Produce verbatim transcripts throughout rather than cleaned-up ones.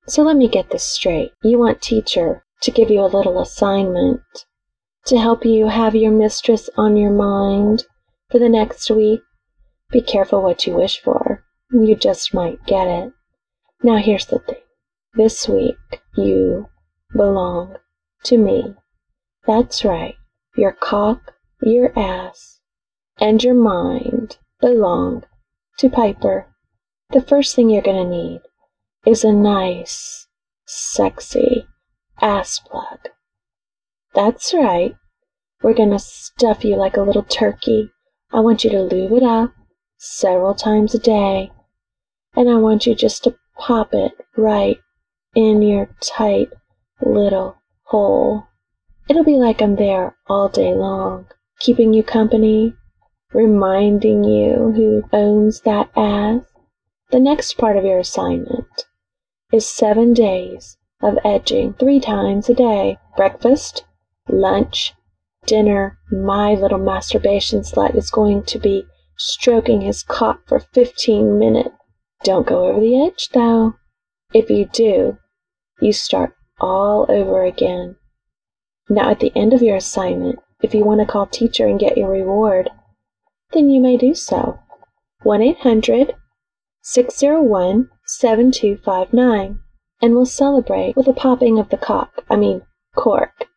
So let me get this straight. You want teacher to give you a little assignment to help you have your mistress on your mind for the next week. Be careful what you wish for. You just might get it. Now here's the thing. This week, you belong to me. That's right. Your cock, your ass, and your mind belong to Piper. The first thing you're going to need is a nice, sexy ass plug. That's right. We're going to stuff you like a little turkey. I want you to lube it up several times a day. And I want you just to pop it right in your tight little hole. It'll be like I'm there all day long, keeping you company, reminding you who owns that ass. The next part of your assignment is seven days of edging three times a day. Breakfast, lunch, dinner. My little masturbation slut is going to be stroking his cock for fifteen minutes. Don't go over the edge, though. If you do, you start all over again. Now, at the end of your assignment, if you want to call teacher and get your reward, then you may do so. one eight hundred, six oh one, seven two five nine, and we'll celebrate with a popping of the cock, I mean, cork.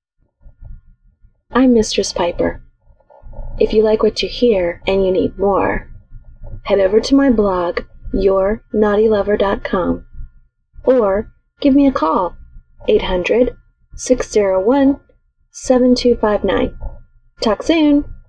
I'm Mistress Piper. If you like what you hear and you need more, head over to my blog, your naughty lover dot com, or give me a call, eight hundred, six oh one, seven two five nine. Talk soon!